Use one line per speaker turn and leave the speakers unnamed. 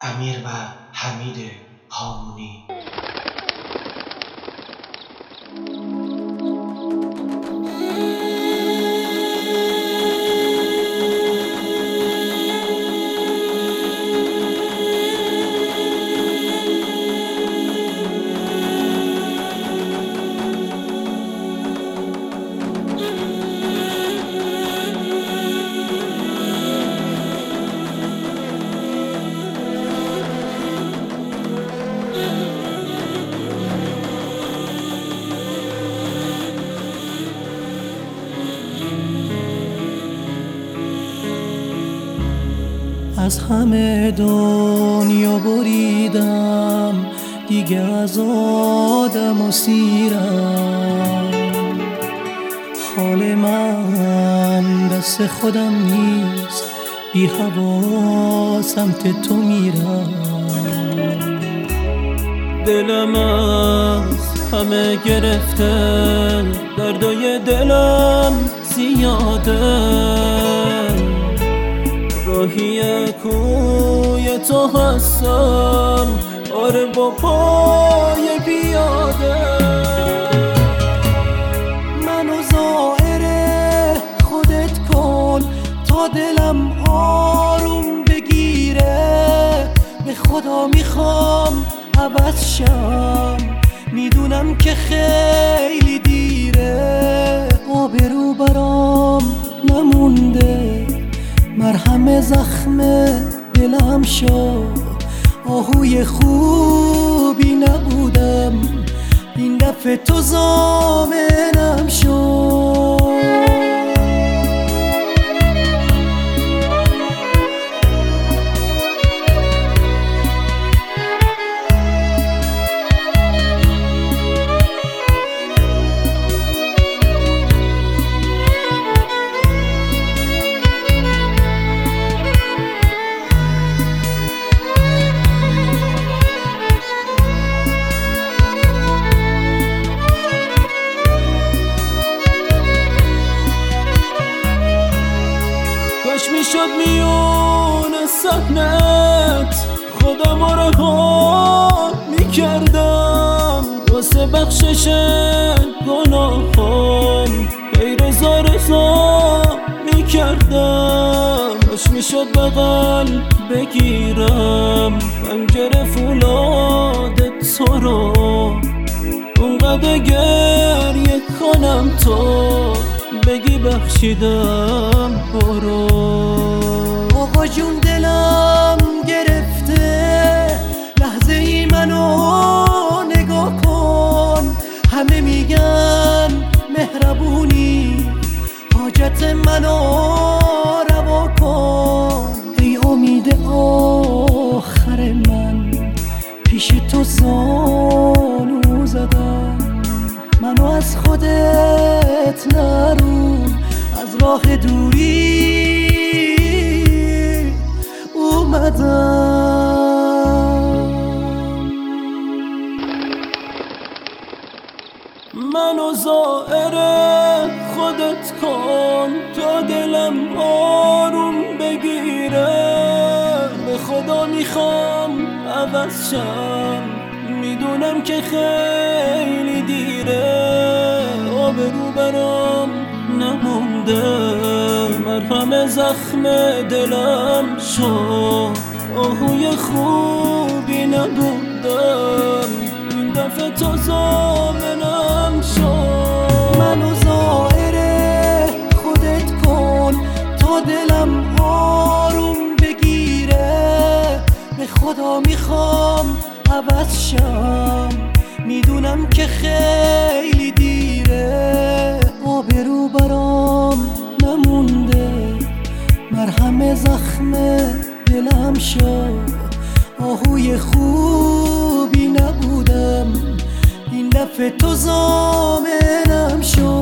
امیر و حمید هامونی.
از همه دنیا بریدم، دیگه از آدم و سیرم. حال من دست خودم نیست، بی هوا سمت تو میرم. دلم از همه گرفته، دردای دلم زیاده. راهی کوی تو هستم، آره با پای پیاده. منو زائر خودت کن تا دلم آروم بگیره. به خدا میخوام عوض شم، میدونم که خیلی دیره. آبرو برام نمونده، مرهم زخم دلم شو. آهوی خوبی نبودم، این دفعه تو ضامنم شو. کاش میشد میون صحنت خودم رها میکردم، واسه بخشش گناهام ای رضا رضا میکردم. کاش میشد بغل بگیرم پنجره فولاد تو رو، اونقدر گریه کنم تو بگی بخشیدم برو. آقا جون دلم گرفته، لحظه ای منو نگاه کن. همه میگن مهربونی، حاجت منو روا کن. ای امید آخر من، پیش تو زانو زدم. منو از خودت نرون، از راه دوری اومدم. منو زائر خودت کن تا دلم آروم بگیره. به خدا میخوام عوض شم، میدونم که خیلی دیره. آبرو برام نمونده، مرهم زخم دلم شو. آهوی خوبی نبودم، این دفعه تو ضامنم شو. منو زائر خودت کن تا دلم آروم بگیره. به خدا میخوام عوض شم، میدونم که خیلی دیره. آبرو برام نمونده، مرهم زخم دلم شو. آهوی خوبی نبودم، این دفعه تو ضامنم شو.